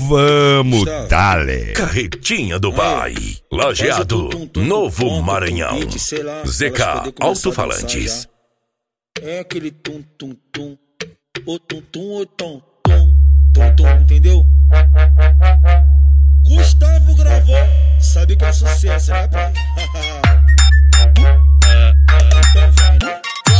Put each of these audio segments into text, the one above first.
Vamos, dale. Carretinha do Pai, Lajeado, Novo Maranhão. ZK Alto-Falantes. É aquele tum-tum-tum, o tum-tum, o tum-tum, entendeu? Gustavo gravou, sabe que é sucesso, né, pai? Então vai, né?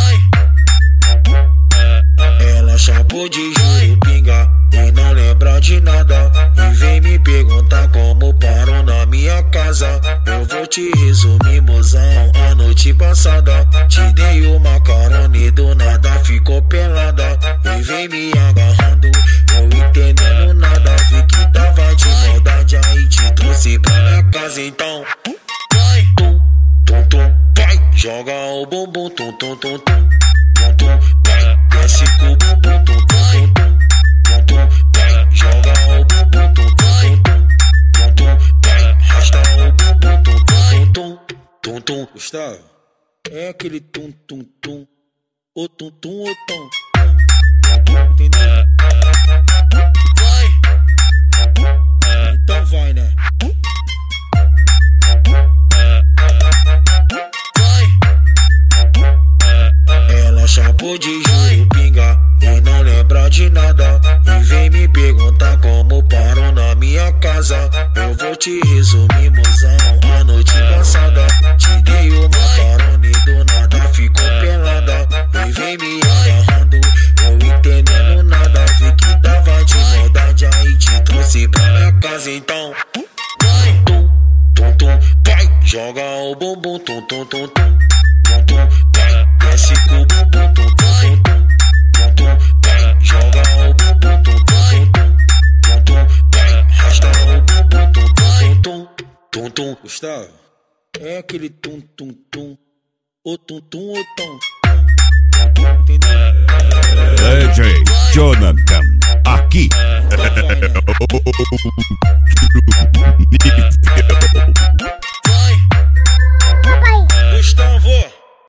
Ela chapou de juro, pinga, e não lembra de nada. E vem me perguntar como parou na minha casa. Eu vou te resumir, mozão, a noite passada te dei uma carona e do nada ficou pelada. E vem me agarrando, eu entendendo nada. Vi que tava de maldade, aí te trouxe pra minha casa. Então vai, tum, tum, vai, joga o bumbum, tum, tum, tum, tum, tum, vai, desce com o bumbum, tum, tum, tum, tum, vai, joga o bumbum, tum, tum, tum, vai, arrasta o bumbum, tum, tum, tum. Gustavo, é aquele tum, tum, tum, o tum, tum, o tum, entendeu? Vai, então vai, né? Ela chapou de juro, pinga, e não lembra de nada. E vem me perguntar como parou na minha casa. Eu vou te resumir, mozão, a noite passada te dei uma carona e do nada ficou pelada. E vem me agarrando, eu entendendo nada. Vi que tava de maldade, aí te trouxe pra minha casa. Então vai, tum, tum, tum, vai, joga o bumbum, tum, tum, tum, tum, tum, vai, desce com o bumbum, tum, tum, tum, tum, vai, joga o bumbum, tum, tum, tum, vai, arrasta o bumbum, tum, tum. Gustavo, é aquele tum, tum, tum, o tum, tum, o tum, entendeu? DJ Jonathan, aqui. Então vai, né?